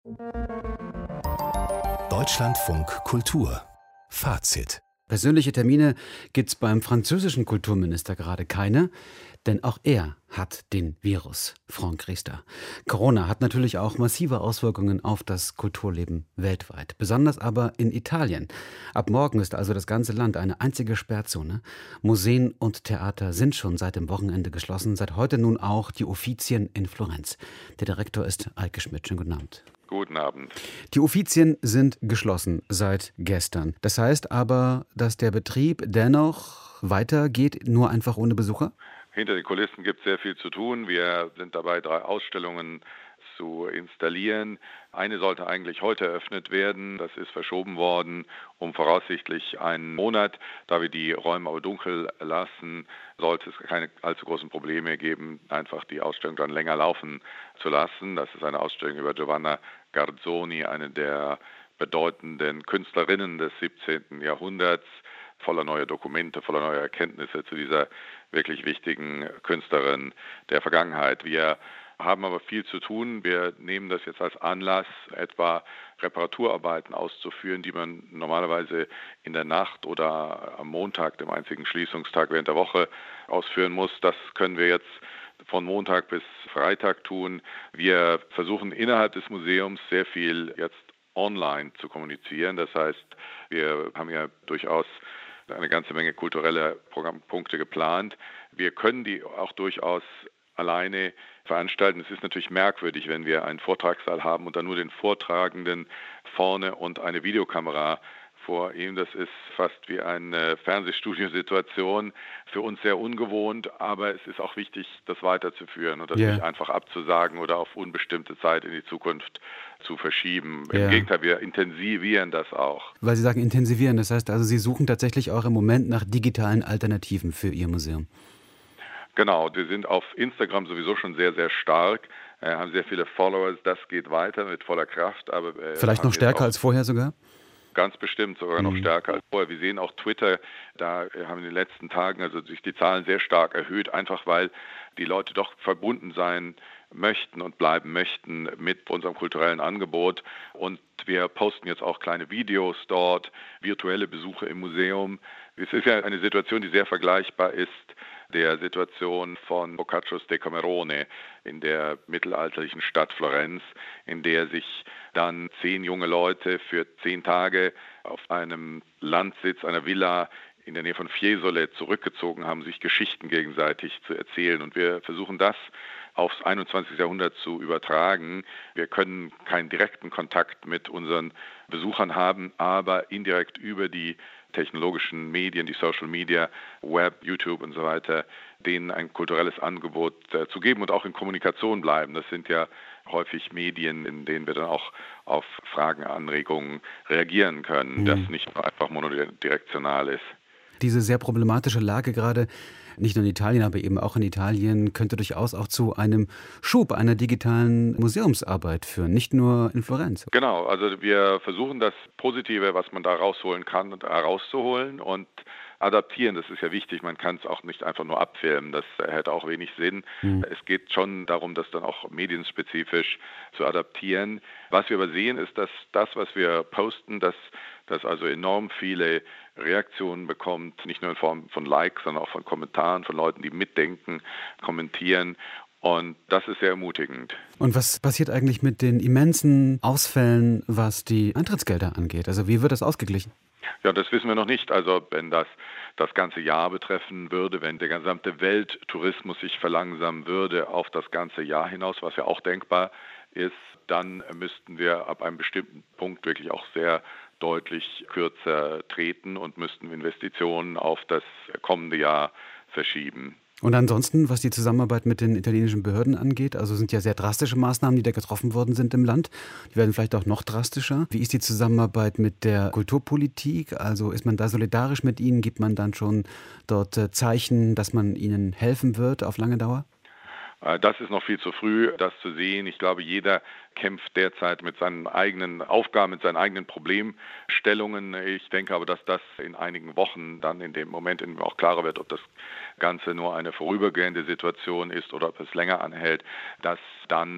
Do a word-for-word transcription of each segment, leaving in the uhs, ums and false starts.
Deutschlandfunk Kultur Fazit. Persönliche Termine gibt's beim französischen Kulturminister gerade keine, denn auch er hat den Virus, Franck Riester. Corona hat natürlich auch massive Auswirkungen auf das Kulturleben weltweit, besonders aber in Italien. Ab morgen ist also das ganze Land eine einzige Sperrzone. Museen und Theater sind schon seit dem Wochenende geschlossen, seit heute nun auch die Uffizien in Florenz. Der Direktor ist Eike Schmidt. Schönen guten Abend. Guten Abend. Die Uffizien sind geschlossen seit gestern. Das heißt aber, dass der Betrieb dennoch weitergeht, nur einfach ohne Besucher? Hinter den Kulissen gibt es sehr viel zu tun. Wir sind dabei, drei Ausstellungen zu installieren. Eine sollte eigentlich heute eröffnet werden. Das ist verschoben worden um voraussichtlich einen Monat. Da wir die Räume aber dunkel lassen, sollte es keine allzu großen Probleme geben, einfach die Ausstellung dann länger laufen zu lassen. Das ist eine Ausstellung über Giovanna Garzoni, eine der bedeutenden Künstlerinnen des siebzehnten Jahrhunderts, voller neuer Dokumente, voller neuer Erkenntnisse zu dieser wirklich wichtigen Künstlerin der Vergangenheit. Wir haben aber viel zu tun. Wir nehmen das jetzt als Anlass, etwa Reparaturarbeiten auszuführen, die man normalerweise in der Nacht oder am Montag, dem einzigen Schließungstag während der Woche, ausführen muss. Das können wir jetzt von Montag bis Freitag tun. Wir versuchen innerhalb des Museums sehr viel jetzt online zu kommunizieren. Das heißt, wir haben ja durchaus eine ganze Menge kulturelle Programmpunkte geplant. Wir können die auch durchaus alleine veranstalten. Es ist natürlich merkwürdig, wenn wir einen Vortragssaal haben und dann nur den Vortragenden vorne und eine Videokamera vor ihm. Das ist fast wie eine Fernsehstudiosituation. Für uns sehr ungewohnt, aber es ist auch wichtig, das weiterzuführen und das yeah. nicht einfach abzusagen oder auf unbestimmte Zeit in die Zukunft zu verschieben. Im yeah. Gegenteil, wir intensivieren das auch. Weil Sie sagen intensivieren, das heißt also, Sie suchen tatsächlich auch im Moment nach digitalen Alternativen für Ihr Museum. Genau, wir sind auf Instagram sowieso schon sehr, sehr stark, äh, haben sehr viele Followers, das geht weiter mit voller Kraft. Aber äh, vielleicht noch stärker als vorher sogar? Ganz bestimmt, sogar noch mhm. stärker als vorher. Wir sehen auch Twitter, da haben in den letzten Tagen also sich die Zahlen sehr stark erhöht, einfach weil die Leute doch verbunden sein möchten und bleiben möchten mit unserem kulturellen Angebot. Und wir posten jetzt auch kleine Videos dort, virtuelle Besuche im Museum. Es ist ja eine Situation, die sehr vergleichbar ist der Situation von Boccaccio's Decamerone in der mittelalterlichen Stadt Florenz, in der sich dann zehn junge Leute für zehn Tage auf einem Landsitz, einer Villa in der Nähe von Fiesole zurückgezogen haben, sich Geschichten gegenseitig zu erzählen. Und wir versuchen das aufs einundzwanzigste Jahrhundert zu übertragen. Wir können keinen direkten Kontakt mit unseren Besuchern haben, aber indirekt über die technologischen Medien, die Social Media, Web, YouTube und so weiter, denen ein kulturelles Angebot äh, zu geben und auch in Kommunikation bleiben. Das sind ja häufig Medien, in denen wir dann auch auf Fragen, Anregungen reagieren können, mhm. das nicht nur einfach monodirektional ist. Diese sehr problematische Lage gerade, nicht nur in Italien, aber eben auch in Italien, könnte durchaus auch zu einem Schub einer digitalen Museumsarbeit führen, nicht nur in Florenz. Genau, also wir versuchen das Positive, was man da rausholen kann, herauszuholen und adaptieren. Das ist ja wichtig, man kann es auch nicht einfach nur abfilmen, das hätte auch wenig Sinn. Mhm. Es geht schon darum, das dann auch medienspezifisch zu adaptieren. Was wir aber sehen, ist, dass das, was wir posten, dass das also enorm viele Reaktionen bekommt, nicht nur in Form von Likes, sondern auch von Kommentaren, von Leuten, die mitdenken, kommentieren. Und das ist sehr ermutigend. Und was passiert eigentlich mit den immensen Ausfällen, was die Eintrittsgelder angeht? Also wie wird das ausgeglichen? Ja, das wissen wir noch nicht. Also wenn das das ganze Jahr betreffen würde, wenn der gesamte Welttourismus sich verlangsamen würde auf das ganze Jahr hinaus, was ja auch denkbar ist, dann müssten wir ab einem bestimmten Punkt wirklich auch sehr deutlich kürzer treten und müssten Investitionen auf das kommende Jahr verschieben. Und ansonsten, was die Zusammenarbeit mit den italienischen Behörden angeht, also sind ja sehr drastische Maßnahmen, die da getroffen worden sind im Land. Die werden vielleicht auch noch drastischer. Wie ist die Zusammenarbeit mit der Kulturpolitik? Also ist man da solidarisch mit ihnen? Gibt man dann schon dort Zeichen, dass man ihnen helfen wird auf lange Dauer? Das ist noch viel zu früh, das zu sehen. Ich glaube, jeder kämpft derzeit mit seinen eigenen Aufgaben, mit seinen eigenen Problemstellungen. Ich denke aber, dass das in einigen Wochen dann in dem Moment, in dem auch klarer wird, ob das Ganze nur eine vorübergehende Situation ist oder ob es länger anhält, dass dann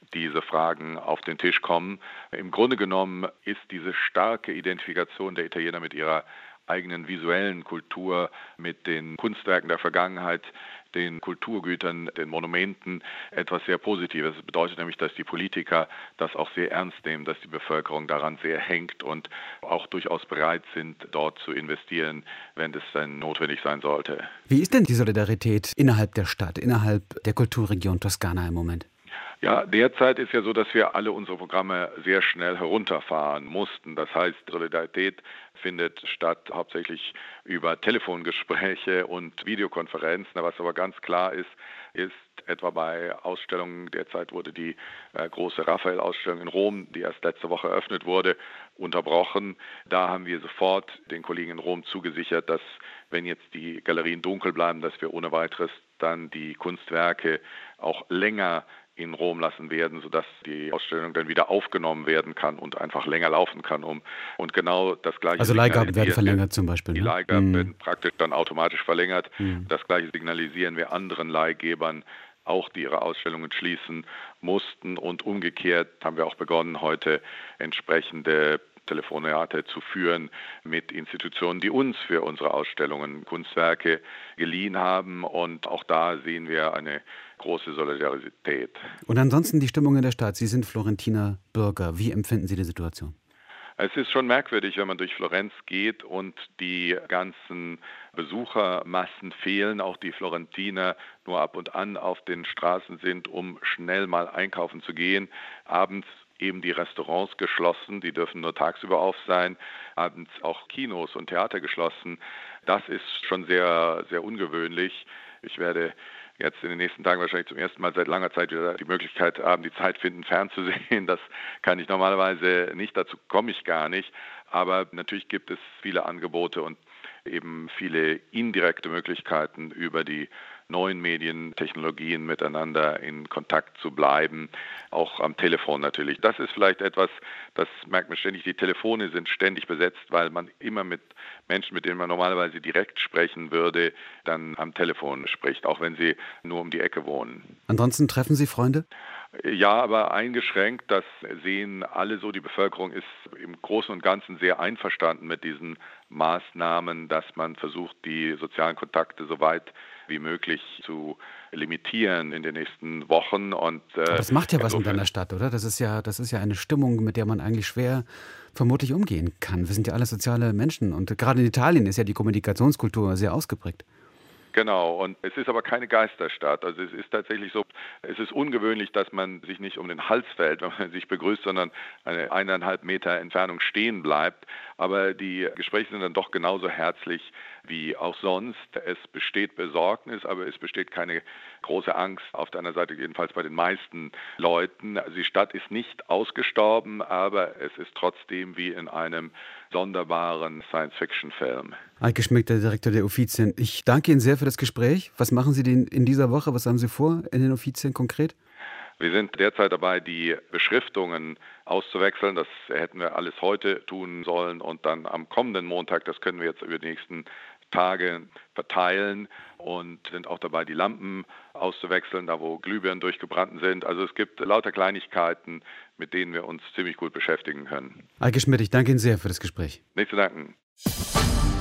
diese Fragen auf den Tisch kommen. Im Grunde genommen ist diese starke Identifikation der Italiener mit ihrer eigenen visuellen Kultur, mit den Kunstwerken der Vergangenheit, den Kulturgütern, den Monumenten etwas sehr Positives. Das bedeutet nämlich, dass die Politiker das auch sehr ernst nehmen, dass die Bevölkerung daran sehr hängt und auch durchaus bereit sind, dort zu investieren, wenn das dann notwendig sein sollte. Wie ist denn die Solidarität innerhalb der Stadt, innerhalb der Kulturregion Toskana im Moment? Ja, derzeit ist ja so, dass wir alle unsere Programme sehr schnell herunterfahren mussten. Das heißt, Solidarität findet statt hauptsächlich über Telefongespräche und Videokonferenzen. Was aber ganz klar ist, ist etwa bei Ausstellungen, derzeit wurde die äh, große Raphael-Ausstellung in Rom, die erst letzte Woche eröffnet wurde, unterbrochen. Da haben wir sofort den Kollegen in Rom zugesichert, dass, wenn jetzt die Galerien dunkel bleiben, dass wir ohne weiteres dann die Kunstwerke auch länger in Rom lassen werden, sodass die Ausstellung dann wieder aufgenommen werden kann und einfach länger laufen kann. Um, und genau das Gleiche. Also Leihgaben werden verlängert zum Beispiel. Die ne? Leihgaben mm. werden praktisch dann automatisch verlängert. Mm. Das Gleiche signalisieren wir anderen Leihgebern, auch die ihre Ausstellungen schließen mussten. Und umgekehrt haben wir auch begonnen, heute entsprechende Telefonate zu führen mit Institutionen, die uns für unsere Ausstellungen Kunstwerke geliehen haben. Und auch da sehen wir eine große Solidarität. Und ansonsten die Stimmung in der Stadt. Sie sind Florentiner Bürger. Wie empfinden Sie die Situation? Es ist schon merkwürdig, wenn man durch Florenz geht und die ganzen Besuchermassen fehlen, auch die Florentiner nur ab und an auf den Straßen sind, um schnell mal einkaufen zu gehen. Abends eben die Restaurants geschlossen, die dürfen nur tagsüber auf sein, abends auch Kinos und Theater geschlossen. Das ist schon sehr, sehr ungewöhnlich. Ich werde jetzt in den nächsten Tagen wahrscheinlich zum ersten Mal seit langer Zeit wieder die Möglichkeit haben, die Zeit finden, fernzusehen. Das kann ich normalerweise nicht, dazu komme ich gar nicht. Aber natürlich gibt es viele Angebote und eben viele indirekte Möglichkeiten, über die neuen Medientechnologien miteinander in Kontakt zu bleiben, auch am Telefon natürlich. Das ist vielleicht etwas, das merkt man ständig, die Telefone sind ständig besetzt, weil man immer mit Menschen, mit denen man normalerweise direkt sprechen würde, dann am Telefon spricht, auch wenn sie nur um die Ecke wohnen. Ansonsten treffen Sie Freunde? Ja, aber eingeschränkt, das sehen alle so. Die Bevölkerung ist im Großen und Ganzen sehr einverstanden mit diesen Maßnahmen, dass man versucht, die sozialen Kontakte so weit wie möglich zu limitieren in den nächsten Wochen. Und, äh, Aber das macht ja was mit insofern- einer Stadt, oder? Das ist ja, das ist ja eine Stimmung, mit der man eigentlich schwer vermutlich umgehen kann. Wir sind ja alle soziale Menschen und gerade in Italien ist ja die Kommunikationskultur sehr ausgeprägt. Genau, und es ist aber keine Geisterstadt. Also es ist tatsächlich so, es ist ungewöhnlich, dass man sich nicht um den Hals fällt, wenn man sich begrüßt, sondern eine eineinhalb Meter Entfernung stehen bleibt. Aber die Gespräche sind dann doch genauso herzlich wie auch sonst. Es besteht Besorgnis, aber es besteht keine große Angst, auf der anderen Seite jedenfalls bei den meisten Leuten. Also die Stadt ist nicht ausgestorben, aber es ist trotzdem wie in einem sonderbaren Science-Fiction-Film. Eike Schmidt, der Direktor der Uffizien. Ich danke Ihnen sehr für das Gespräch. Was machen Sie denn in dieser Woche? Was haben Sie vor in den Uffizien konkret? Wir sind derzeit dabei, die Beschriftungen auszuwechseln. Das hätten wir alles heute tun sollen und dann am kommenden Montag, das können wir jetzt über die nächsten Tage verteilen und sind auch dabei, die Lampen auszuwechseln, da wo Glühbirnen durchgebrannt sind. Also es gibt lauter Kleinigkeiten, mit denen wir uns ziemlich gut beschäftigen können. Eike Schmidt, ich danke Ihnen sehr für das Gespräch. Nicht zu danken.